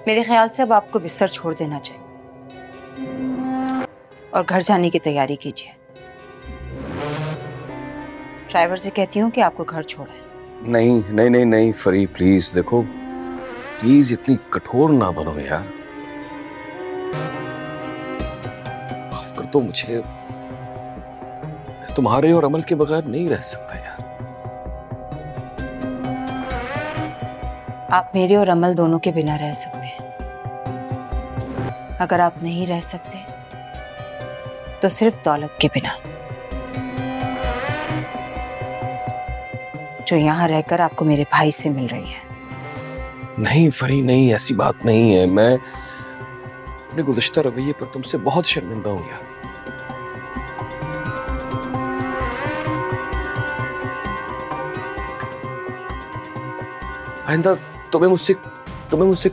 मेरे ख्याल से अब आपको बिस्तर छोड़ देना चाहिए और घर जाने की तैयारी कीजिए। ड्राइवर से कहती हूँ कि आपको घर छोड़े। नहीं नहीं नहीं नहीं फरी, प्लीज देखो, प्लीज इतनी कठोर ना बनो यार। माफ कर दो मुझे, मैं तुम्हारे और अमल के बगैर नहीं रह सकता यार। आप मेरे और अमल दोनों के बिना रह सकते हैं। अगर आप नहीं रह सकते तो सिर्फ दौलत के बिना, जो यहां रहकर आपको मेरे भाई से मिल रही है। नहीं फरी नहीं, ऐसी बात नहीं है। मैं अपने गुज़िश्ता रवैये पर तुमसे बहुत शर्मिंदा हूं यार। आइंदा तुम्हें मुझसे